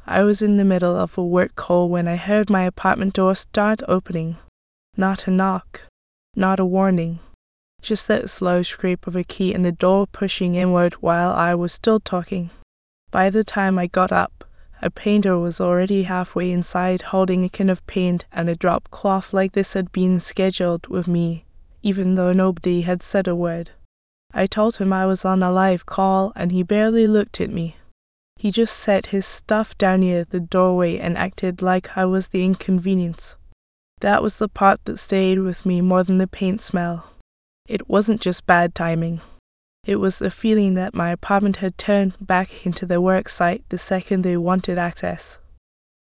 I was in the middle of a work call when I heard my apartment door start opening. Not a knock, not a warning, just that slow scrape of a key and the door pushing inward while I was still talking. By the time I got up, a painter was already halfway inside holding a can of paint and a drop cloth like this had been scheduled with me, even though nobody had said a word. I told him I was on a live call and he barely looked at me. He just set his stuff down near the doorway and acted like I was the inconvenience. That was the part that stayed with me more than the paint smell. It wasn't just bad timing. It was the feeling that my apartment had turned back into the work site the second they wanted access.